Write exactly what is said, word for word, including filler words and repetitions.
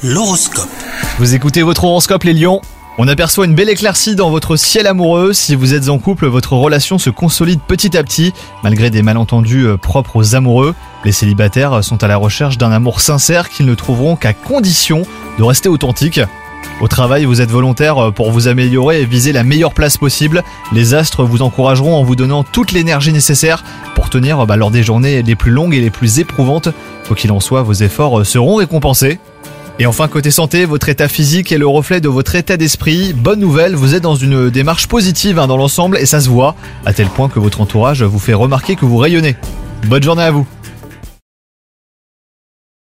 L'horoscope. Vous écoutez votre horoscope les lions. On aperçoit une belle éclaircie dans votre ciel amoureux. Si vous êtes en couple, votre relation se consolide petit à petit, malgré des malentendus propres aux amoureux. Les célibataires sont à la recherche d'un amour sincère qu'ils ne trouveront qu'à condition de rester authentiques. Au travail, vous êtes volontaire pour vous améliorer et viser la meilleure place possible. Les astres vous encourageront en vous donnant toute l'énergie nécessaire pour tenir bah, lors des journées les plus longues et les plus éprouvantes. Quoi qu'il en soit, vos efforts seront récompensés. Et enfin, côté santé, votre état physique est le reflet de votre état d'esprit. Bonne nouvelle, vous êtes dans une démarche positive hein, dans l'ensemble et ça se voit, à tel point que votre entourage vous fait remarquer que vous rayonnez. Bonne journée à vous.